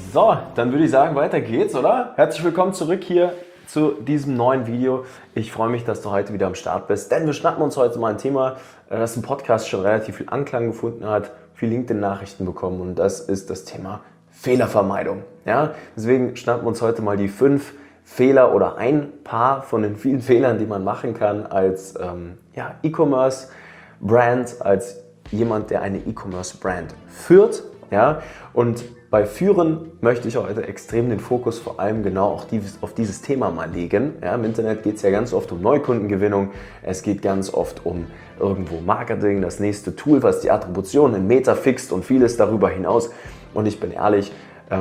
So, dann würde ich sagen, weiter geht's, oder? Herzlich willkommen zurück hier zu diesem neuen Video. Ich freue mich, dass du heute wieder am Start bist, denn wir schnappen uns heute mal ein Thema, das im Podcast schon relativ viel Anklang gefunden hat, viel LinkedIn-Nachrichten bekommen, und das ist das Thema Fehlervermeidung. Ja? Deswegen schnappen wir uns heute mal die 5 Fehler oder ein paar von den vielen Fehlern, die man machen kann als E-Commerce-Brand, als jemand, der eine E-Commerce-Brand führt. Ja? Und bei Führen möchte ich heute extrem den Fokus vor allem genau auch auf dieses Thema mal legen. Ja, im Internet geht es ja ganz oft um Neukundengewinnung, es geht ganz oft um irgendwo Marketing, das nächste Tool, was die Attribution in Meta fixt und vieles darüber hinaus. Und ich bin ehrlich,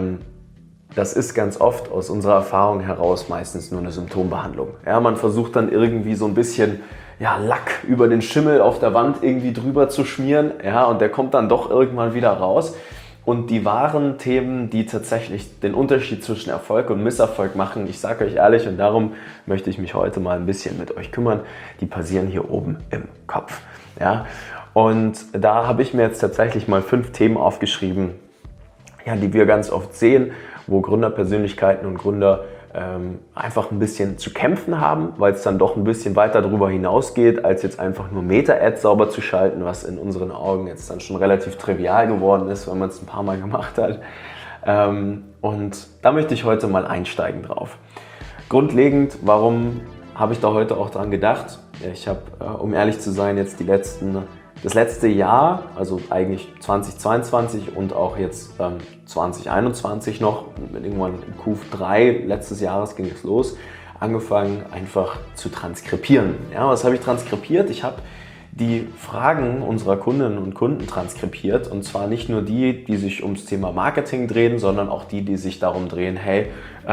das ist ganz oft aus unserer Erfahrung heraus meistens nur eine Symptombehandlung. Ja, man versucht dann irgendwie so ein bisschen Lack über den Schimmel auf der Wand irgendwie drüber zu schmieren, und der kommt dann doch irgendwann wieder raus. Und die wahren Themen, die tatsächlich den Unterschied zwischen Erfolg und Misserfolg machen, ich sage euch ehrlich, und darum möchte ich mich heute mal ein bisschen mit euch kümmern, die passieren hier oben im Kopf. Ja? Und da habe ich mir jetzt tatsächlich mal 5 Themen aufgeschrieben, die wir ganz oft sehen, wo Gründerpersönlichkeiten und Gründer einfach ein bisschen zu kämpfen haben, weil es dann doch ein bisschen weiter darüber hinausgeht, als jetzt einfach nur Meta-Ads sauber zu schalten, was in unseren Augen jetzt dann schon relativ trivial geworden ist, wenn man es ein paar Mal gemacht hat. Und da möchte ich heute mal einsteigen drauf. Grundlegend, warum habe ich da heute auch dran gedacht? Ich habe, um ehrlich zu sein, jetzt das letzte Jahr, also eigentlich 2022 und auch jetzt 2021 noch, irgendwann im Q3 letztes Jahres ging es los, angefangen einfach zu transkribieren. Ja, was habe ich transkribiert? Ich habe die Fragen unserer Kundinnen und Kunden transkribiert, und zwar nicht nur die, die sich ums Thema Marketing drehen, sondern auch die, die sich darum drehen, hey,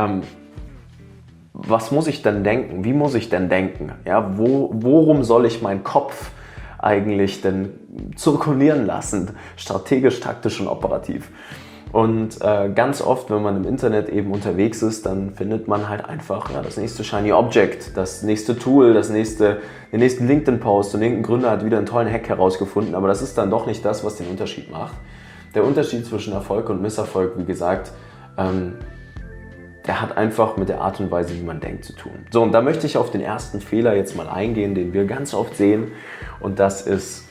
was muss ich denn denken? Wie muss ich denn denken? Ja, worum soll ich meinen Kopf eigentlich denn zirkulieren lassen, strategisch, taktisch und operativ. Und ganz oft, wenn man im Internet eben unterwegs ist, dann findet man halt einfach das nächste Shiny Object, das nächste Tool, den nächsten LinkedIn-Post, und irgendein Gründer hat wieder einen tollen Hack herausgefunden, aber das ist dann doch nicht das, was den Unterschied macht. Der Unterschied zwischen Erfolg und Misserfolg, wie gesagt, der hat einfach mit der Art und Weise, wie man denkt, zu tun. So, und da möchte ich auf den ersten Fehler jetzt mal eingehen, den wir ganz oft sehen. Und das ist,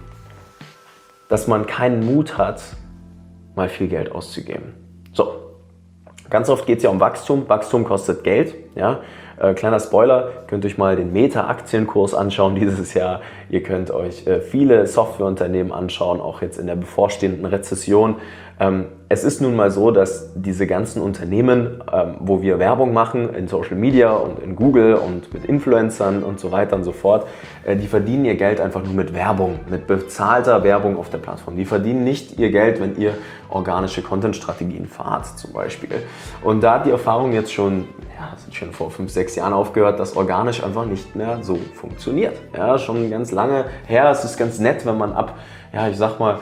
dass man keinen Mut hat, mal viel Geld auszugeben. So, ganz oft geht es ja um Wachstum. Wachstum kostet Geld. Ja? Kleiner Spoiler, könnt euch mal den Meta-Aktienkurs anschauen dieses Jahr. Ihr könnt euch viele Softwareunternehmen anschauen, auch jetzt in der bevorstehenden Rezession. Es ist nun mal so, dass diese ganzen Unternehmen, wo wir Werbung machen in Social Media und in Google und mit Influencern und so weiter und so fort, die verdienen ihr Geld einfach nur mit Werbung, mit bezahlter Werbung auf der Plattform. Die verdienen nicht ihr Geld, wenn ihr organische Content-Strategien fahrt zum Beispiel. Und da hat die Erfahrung jetzt schon vor 5, 6 Jahren aufgehört, dass organisch einfach nicht mehr so funktioniert. Ja, schon ganz lange her. Es ist ganz nett, wenn man ab, ich sag mal,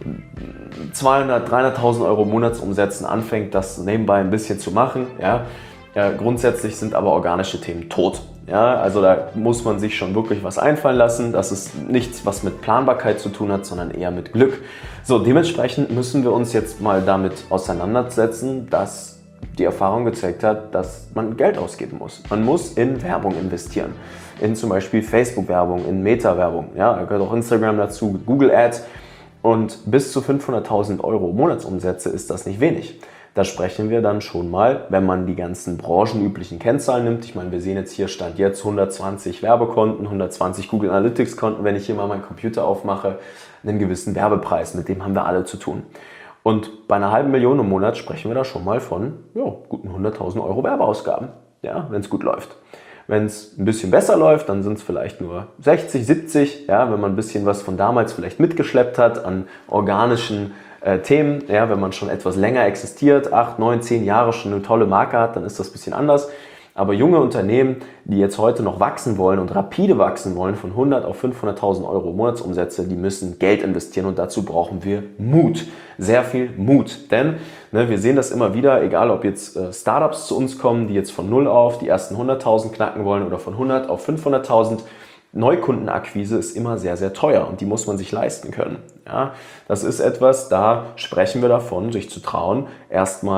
200.000, 300.000 Euro Monatsumsätzen anfängt, das nebenbei ein bisschen zu machen. Grundsätzlich sind aber organische Themen tot. Also da muss man sich schon wirklich was einfallen lassen. Das ist nichts, was mit Planbarkeit zu tun hat, sondern eher mit Glück. So, dementsprechend müssen wir uns jetzt mal damit auseinandersetzen, dass die Erfahrung gezeigt hat, dass man Geld ausgeben muss. Man muss in Werbung investieren. In zum Beispiel Facebook-Werbung, in Meta-Werbung. Da gehört auch Instagram dazu, Google Ads. Und bis zu 500.000 Euro Monatsumsätze ist das nicht wenig. Da sprechen wir dann schon mal, wenn man die ganzen branchenüblichen Kennzahlen nimmt. Ich meine, wir sehen jetzt hier, Stand jetzt 120 Werbekonten, 120 Google Analytics Konten, wenn ich hier mal meinen Computer aufmache, einen gewissen Werbepreis, mit dem haben wir alle zu tun. Und bei einer halben Million im Monat sprechen wir da schon mal von guten 100.000 Euro Werbeausgaben, wenn es gut läuft. Wenn es ein bisschen besser läuft, dann sind es vielleicht nur 60, 70, wenn man ein bisschen was von damals vielleicht mitgeschleppt hat an organischen Themen. Wenn man schon etwas länger existiert, 8, 9, 10 Jahre schon eine tolle Marke hat, dann ist das ein bisschen anders. Aber junge Unternehmen, die jetzt heute noch wachsen wollen und rapide wachsen wollen, von 100 auf 500.000 Euro Monatsumsätze, die müssen Geld investieren, und dazu brauchen wir Mut. Sehr viel Mut. Denn wir sehen das immer wieder, egal ob jetzt Startups zu uns kommen, die jetzt von 0 auf die ersten 100.000 knacken wollen oder von 100 auf 500.000, Neukundenakquise ist immer sehr, sehr teuer, und die muss man sich leisten können. Das ist etwas, da sprechen wir davon, sich zu trauen, erstmal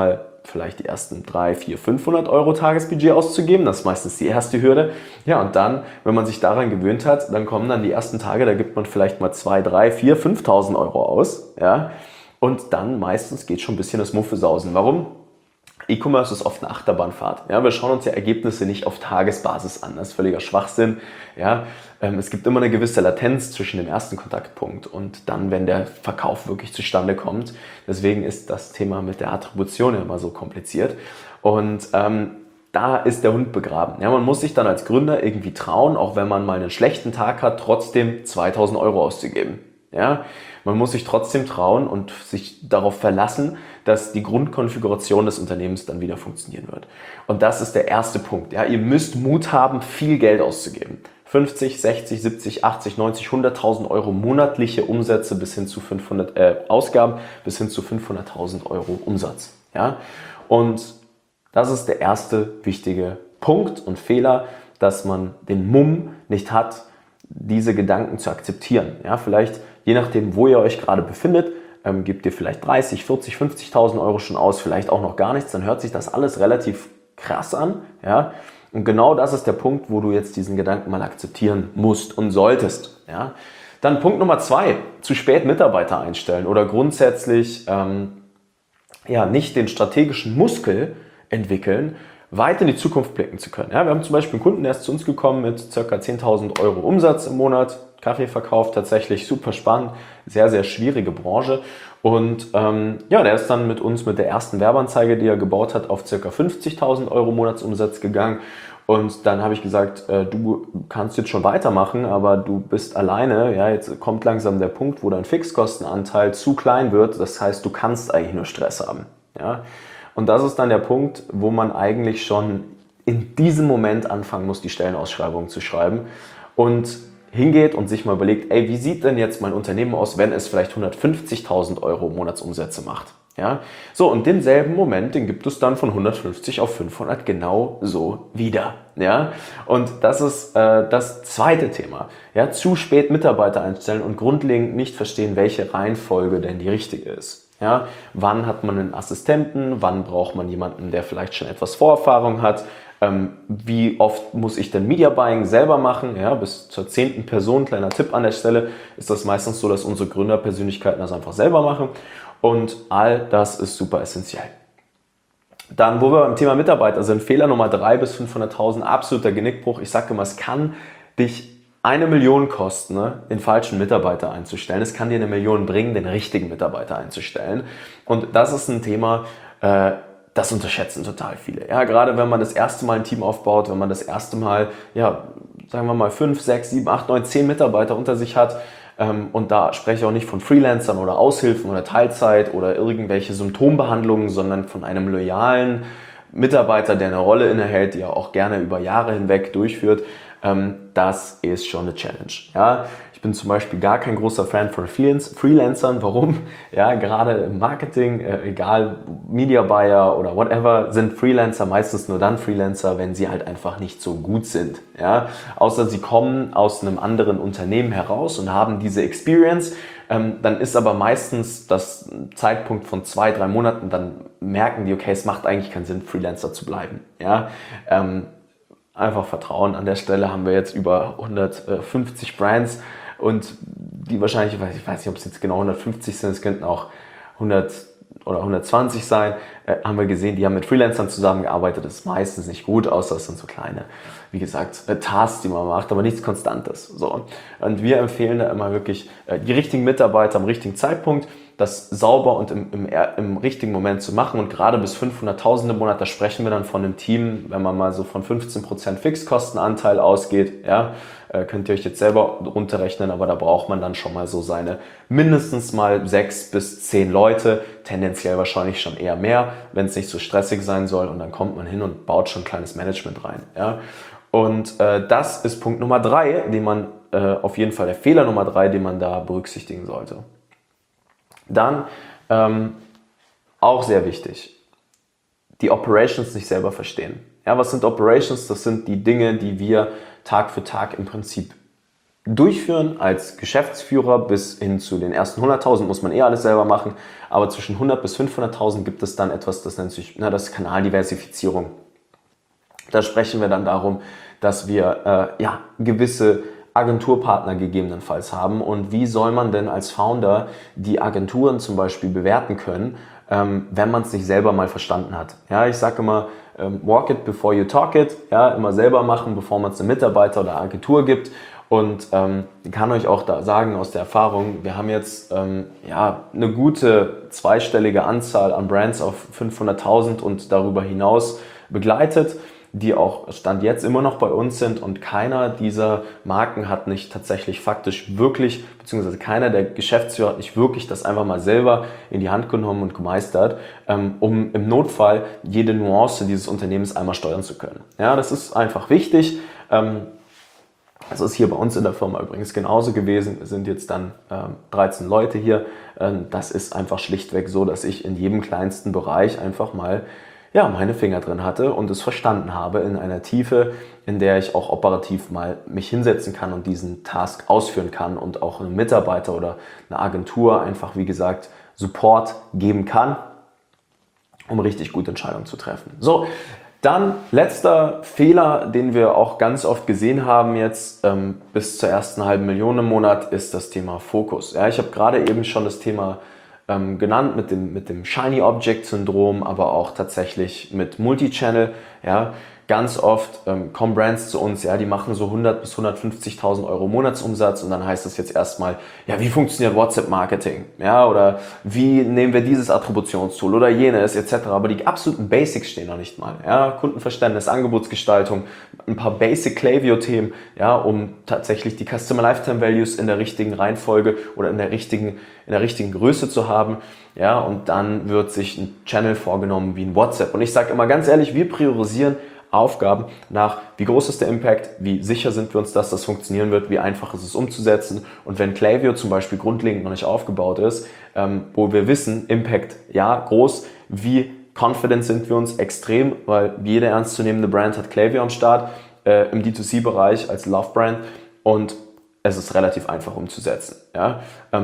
vielleicht die ersten 300, 400, 500 Euro Tagesbudget auszugeben. Das ist meistens die erste Hürde. Ja, und dann, wenn man sich daran gewöhnt hat, dann kommen dann die ersten Tage, da gibt man vielleicht mal 2, 3, 4, 5.000 Euro aus. Ja, und dann meistens geht schon ein bisschen das Muffesausen. Warum? E-Commerce ist oft eine Achterbahnfahrt. Ja, wir schauen uns ja Ergebnisse nicht auf Tagesbasis an. Das ist völliger Schwachsinn. Ja, es gibt immer eine gewisse Latenz zwischen dem ersten Kontaktpunkt und dann, wenn der Verkauf wirklich zustande kommt. Deswegen ist das Thema mit der Attribution immer so kompliziert. Und da ist der Hund begraben. Ja, man muss sich dann als Gründer irgendwie trauen, auch wenn man mal einen schlechten Tag hat, trotzdem 2.000 Euro auszugeben. Ja, man muss sich trotzdem trauen und sich darauf verlassen, dass die Grundkonfiguration des Unternehmens dann wieder funktionieren wird. Und das ist der erste Punkt. Ja, ihr müsst Mut haben, viel Geld auszugeben. 50, 60, 70, 80, 90, 100.000 Euro monatliche Umsätze bis hin zu Ausgaben bis hin zu 500.000 Euro Umsatz. Ja, und das ist der erste wichtige Punkt und Fehler, dass man den Mumm nicht hat, diese Gedanken zu akzeptieren. Ja, vielleicht, je nachdem, wo ihr euch gerade befindet, gebt ihr vielleicht 30, 40, 50.000 Euro schon aus, vielleicht auch noch gar nichts, dann hört sich das alles relativ krass an. Ja? Und genau das ist der Punkt, wo du jetzt diesen Gedanken mal akzeptieren musst und solltest. Ja? Dann Punkt Nummer 2, zu spät Mitarbeiter einstellen oder grundsätzlich nicht den strategischen Muskel entwickeln, weit in die Zukunft blicken zu können. Ja, wir haben zum Beispiel einen Kunden, der ist zu uns gekommen mit ca. 10.000 Euro Umsatz im Monat, Kaffeeverkauf, tatsächlich super spannend, sehr, sehr schwierige Branche. Und der ist dann mit uns mit der ersten Werbeanzeige, die er gebaut hat, auf ca. 50.000 Euro Monatsumsatz gegangen. Und dann habe ich gesagt, du kannst jetzt schon weitermachen, aber du bist alleine. Ja, jetzt kommt langsam der Punkt, wo dein Fixkostenanteil zu klein wird. Das heißt, du kannst eigentlich nur Stress haben. Ja? Und das ist dann der Punkt, wo man eigentlich schon in diesem Moment anfangen muss, die Stellenausschreibung zu schreiben und hingeht und sich mal überlegt, wie sieht denn jetzt mein Unternehmen aus, wenn es vielleicht 150.000 Euro Monatsumsätze macht? Ja? So, und denselben Moment, den gibt es dann von 150 auf 500 genau so wieder. Ja? Und das ist das zweite Thema. Ja? Zu spät Mitarbeiter einstellen und grundlegend nicht verstehen, welche Reihenfolge denn die richtige ist. Ja, wann hat man einen Assistenten, wann braucht man jemanden, der vielleicht schon etwas Vorerfahrung hat, wie oft muss ich denn Media Buying selber machen, ja, bis zur 10. Person, kleiner Tipp an der Stelle, ist das meistens so, dass unsere Gründerpersönlichkeiten das einfach selber machen und all das ist super essentiell. Dann, wo wir beim Thema Mitarbeiter sind, Fehler Nummer 3 bis 500.000, absoluter Genickbruch. Ich sage immer, es kann dich 1 Million kosten, den falschen Mitarbeiter einzustellen. Es kann dir 1 Million bringen, den richtigen Mitarbeiter einzustellen. Und das ist ein Thema, das unterschätzen total viele. Ja, gerade wenn man das erste Mal ein Team aufbaut, wenn man das erste Mal, sagen wir mal 5, 6, 7, 8, 9, 10 Mitarbeiter unter sich hat. Und da spreche ich auch nicht von Freelancern oder Aushilfen oder Teilzeit oder irgendwelche Symptombehandlungen, sondern von einem loyalen Mitarbeiter, der eine Rolle innehält, die er auch gerne über Jahre hinweg durchführt. Das ist schon eine Challenge. Ja, ich bin zum Beispiel gar kein großer Fan von Freelancern. Warum? Ja, gerade im Marketing, egal Media Buyer oder whatever, sind Freelancer meistens nur dann Freelancer, wenn sie halt einfach nicht so gut sind. Ja, außer sie kommen aus einem anderen Unternehmen heraus und haben diese Experience. Dann ist aber meistens das Zeitpunkt von 2, 3 Monaten, dann merken die, okay, es macht eigentlich keinen Sinn, Freelancer zu bleiben. Ja, einfach Vertrauen. An der Stelle haben wir jetzt über 150 Brands und die wahrscheinlich, ich weiß nicht, ob es jetzt genau 150 sind, es könnten auch 100 oder 120 sein, haben wir gesehen, die haben mit Freelancern zusammengearbeitet. Das ist meistens nicht gut, außer es sind so kleine, wie gesagt, Tasks, die man macht, aber nichts Konstantes. So. Und wir empfehlen da immer wirklich die richtigen Mitarbeiter am richtigen Zeitpunkt, das sauber und im richtigen Moment zu machen. Und gerade bis 500.000 im Monat, da sprechen wir dann von einem Team, wenn man mal so von 15% Fixkostenanteil ausgeht, ja, könnt ihr euch jetzt selber runterrechnen, aber da braucht man dann schon mal so seine mindestens mal 6 bis 10 Leute, tendenziell wahrscheinlich schon eher mehr, wenn es nicht so stressig sein soll, und dann kommt man hin und baut schon ein kleines Management rein. Ja. Und das ist Punkt Nummer 3, den man auf jeden Fall, der Fehler Nummer 3, den man da berücksichtigen sollte. Dann, auch sehr wichtig, die Operations nicht selber verstehen. Ja, was sind Operations? Das sind die Dinge, die wir Tag für Tag im Prinzip durchführen als Geschäftsführer. Bis hin zu den ersten 100.000 muss man alles selber machen, aber zwischen 100 bis 500.000 gibt es dann etwas, das nennt sich das Kanaldiversifizierung. Da sprechen wir dann darum, dass wir gewisse Agenturpartner gegebenenfalls haben, und wie soll man denn als Founder die Agenturen zum Beispiel bewerten können, wenn man es nicht selber mal verstanden hat. Ja, ich sage immer, walk it before you talk it, ja, immer selber machen, bevor man es einem Mitarbeiter oder Agentur gibt. Und ich kann euch auch da sagen aus der Erfahrung, wir haben jetzt eine gute zweistellige Anzahl an Brands auf 500.000 und darüber hinaus begleitet, die auch Stand jetzt immer noch bei uns sind, und keiner dieser Marken hat nicht tatsächlich faktisch wirklich, beziehungsweise keiner der Geschäftsführer hat nicht wirklich das einfach mal selber in die Hand genommen und gemeistert, um im Notfall jede Nuance dieses Unternehmens einmal steuern zu können. Ja, das ist einfach wichtig. Das ist hier bei uns in der Firma übrigens genauso gewesen. Wir sind jetzt dann 13 Leute hier. Das ist einfach schlichtweg so, dass ich in jedem kleinsten Bereich einfach mal meine Finger drin hatte und es verstanden habe in einer Tiefe, in der ich auch operativ mal mich hinsetzen kann und diesen Task ausführen kann und auch einem Mitarbeiter oder einer Agentur einfach, wie gesagt, Support geben kann, um richtig gute Entscheidungen zu treffen. So, dann letzter Fehler, den wir auch ganz oft gesehen haben jetzt bis zur ersten halben Million im Monat, ist das Thema Fokus. Ja, ich habe gerade eben schon das Thema genannt mit dem Shiny Object Syndrom, aber auch tatsächlich mit Multichannel. Ja, ganz oft kommen Brands zu uns, ja, die machen so 100 bis 150.000 Euro Monatsumsatz, und dann heißt es jetzt erstmal, ja, wie funktioniert WhatsApp-Marketing? Ja, oder wie nehmen wir dieses Attributionstool oder jenes etc. Aber die absoluten Basics stehen noch nicht mal. Ja, Kundenverständnis, Angebotsgestaltung, ein paar Basic Klaviyo-Themen, ja, um tatsächlich die Customer Lifetime Values in der richtigen Reihenfolge oder in der richtigen Größe zu haben. Ja, und dann wird sich ein Channel vorgenommen wie ein WhatsApp. Und ich sage immer ganz ehrlich, wir priorisieren Aufgaben nach, wie groß ist der Impact, wie sicher sind wir uns, dass das funktionieren wird, wie einfach ist es umzusetzen. Und wenn Klaviyo zum Beispiel grundlegend noch nicht aufgebaut ist, wo wir wissen, Impact ja groß, wie confident sind wir uns extrem, weil jede ernstzunehmende Brand hat Klaviyo am Start im D2C-Bereich als Love-Brand, und es ist relativ einfach umzusetzen. Ja?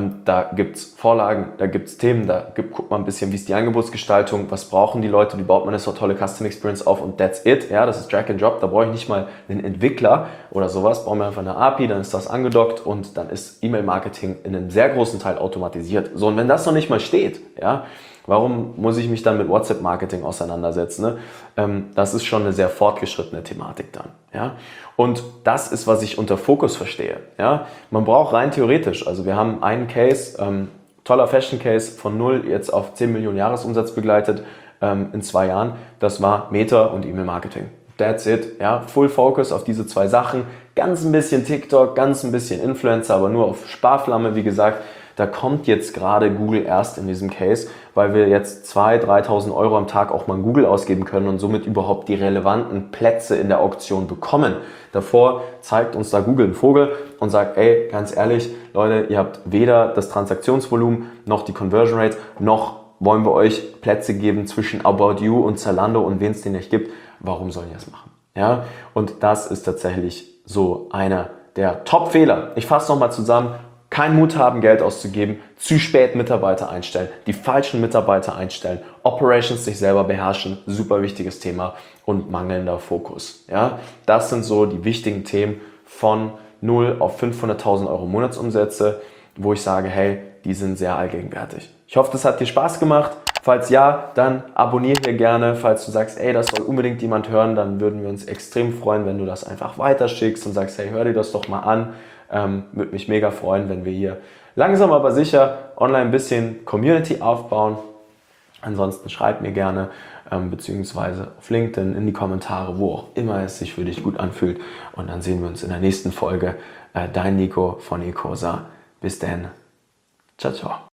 Da gibt es Vorlagen, da gibt es Themen, guckt man ein bisschen, wie ist die Angebotsgestaltung, was brauchen die Leute, wie baut man eine so tolle Custom Experience auf, und that's it. Ja? Das ist Drag and Drop, da brauche ich nicht mal einen Entwickler oder sowas, brauchen wir einfach eine API, dann ist das angedockt und dann ist E-Mail-Marketing in einem sehr großen Teil automatisiert. So, und wenn das noch nicht mal steht, ja, warum muss ich mich dann mit WhatsApp-Marketing auseinandersetzen? Ne? Das ist schon eine sehr fortgeschrittene Thematik dann. Ja? Und das ist, was ich unter Fokus verstehe. Ja? Man braucht rein theoretisch, also wir haben einen Case, toller Fashion-Case, von 0 jetzt auf 10 Millionen Jahresumsatz begleitet in 2 Jahren. Das war Meta und E-Mail-Marketing. That's it. Ja? Full Focus auf diese 2 Sachen. Ganz ein bisschen TikTok, ganz ein bisschen Influencer, aber nur auf Sparflamme, wie gesagt. Da kommt jetzt gerade Google erst in diesem Case, weil wir jetzt 2.000, 3.000 Euro am Tag auch mal in Google ausgeben können und somit überhaupt die relevanten Plätze in der Auktion bekommen. Davor zeigt uns da Google einen Vogel und sagt, ey, ganz ehrlich, Leute, ihr habt weder das Transaktionsvolumen noch die Conversion Rate, noch wollen wir euch Plätze geben zwischen About You und Zalando und wen es den nicht gibt. Warum sollen die das machen? Ja? Und das ist tatsächlich so einer der Top-Fehler. Ich fasse nochmal zusammen. Keinen Mut haben, Geld auszugeben, zu spät Mitarbeiter einstellen, die falschen Mitarbeiter einstellen, Operations sich selber beherrschen, super wichtiges Thema, und mangelnder Fokus. Ja? Das sind so die wichtigen Themen von 0 auf 500.000 Euro Monatsumsätze, wo ich sage, hey, die sind sehr allgegenwärtig. Ich hoffe, das hat dir Spaß gemacht. Falls ja, dann abonniere hier gerne. Falls du sagst, ey, das soll unbedingt jemand hören, dann würden wir uns extrem freuen, wenn du das einfach weiterschickst und sagst, hey, hör dir das doch mal an. Würde mich mega freuen, wenn wir hier langsam aber sicher online ein bisschen Community aufbauen. Ansonsten schreib mir gerne, beziehungsweise auf LinkedIn, in die Kommentare, wo auch immer es sich für dich gut anfühlt. Und dann sehen wir uns in der nächsten Folge. Dein Nico von eCosa. Bis dann. Ciao, ciao.